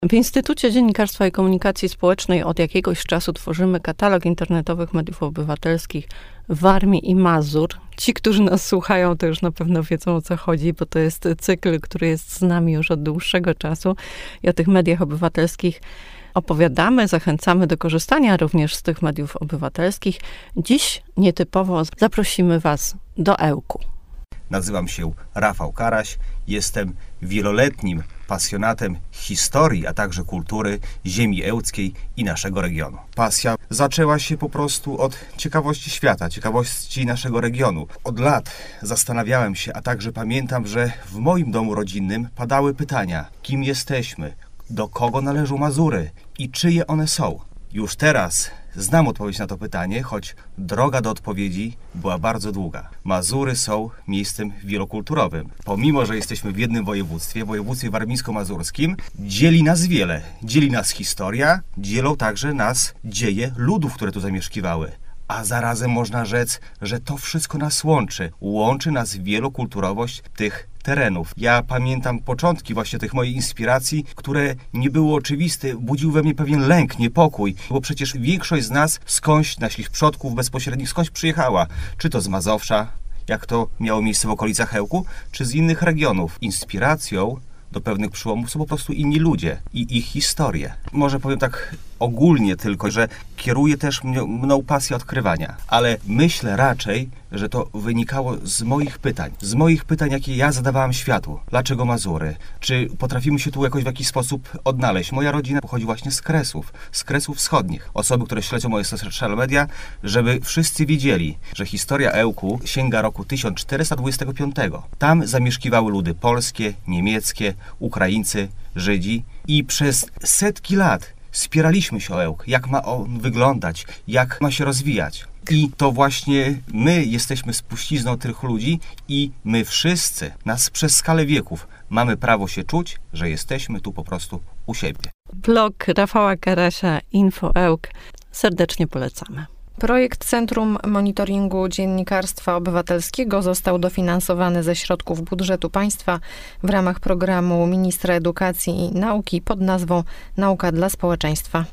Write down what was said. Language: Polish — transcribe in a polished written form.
W Instytucie Dziennikarstwa i Komunikacji Społecznej od jakiegoś czasu tworzymy katalog internetowych mediów obywatelskich Warmii i Mazur. Ci, którzy nas słuchają, to już na pewno wiedzą, o co chodzi, bo to jest cykl, który jest z nami już od dłuższego czasu. I o tych mediach obywatelskich opowiadamy, zachęcamy do korzystania również z tych mediów obywatelskich. Dziś nietypowo zaprosimy Was do Ełku. Nazywam się Rafał Karaś, jestem wieloletnim pasjonatem historii, a także kultury ziemi ełckiej i naszego regionu. Pasja zaczęła się po prostu od ciekawości świata, ciekawości naszego regionu. Od lat zastanawiałem się, a także pamiętam, że w moim domu rodzinnym padały pytania: kim jesteśmy, do kogo należą Mazury i czyje one są? Już teraz znam odpowiedź na to pytanie, choć droga do odpowiedzi była bardzo długa. Mazury są miejscem wielokulturowym. Pomimo, że jesteśmy w jednym województwie warmińsko-mazurskim, dzieli nas wiele. Dzieli nas historia, dzielą także nas dzieje ludów, które tu zamieszkiwały. A zarazem można rzec, że to wszystko nas łączy. Łączy nas wielokulturowość tych terenów. Ja pamiętam początki właśnie tych moich inspiracji, które nie były oczywiste, budził we mnie pewien lęk, niepokój, bo przecież większość z nas skądś, naszych przodków bezpośrednich, skądś przyjechała. Czy to z Mazowsza, jak to miało miejsce w okolicach Ełku, czy z innych regionów. Inspiracją do pewnych przyłomów są po prostu inni ludzie i ich historie. Może powiem tak ogólnie tylko, że kieruje też mną pasja odkrywania, ale myślę raczej, że to wynikało z moich pytań, jakie ja zadawałem światu. Dlaczego Mazury? Czy potrafimy się tu jakoś w jakiś sposób odnaleźć? Moja rodzina pochodzi właśnie z Kresów Wschodnich. Osoby, które śledzą moje social media, żeby wszyscy wiedzieli, że historia Ełku sięga roku 1425. Tam zamieszkiwały ludy polskie, niemieckie, Ukraińcy, Żydzi i przez setki lat spieraliśmy się o Ełk, jak ma on wyglądać, jak ma się rozwijać. I to właśnie my jesteśmy spuścizną tych ludzi i my wszyscy, nas przez skalę wieków, mamy prawo się czuć, że jesteśmy tu po prostu u siebie. Blog Rafała Karasia, Info Ełk. Serdecznie polecamy. Projekt Centrum Monitoringu Dziennikarstwa Obywatelskiego został dofinansowany ze środków budżetu państwa w ramach programu Ministra Edukacji i Nauki pod nazwą Nauka dla Społeczeństwa.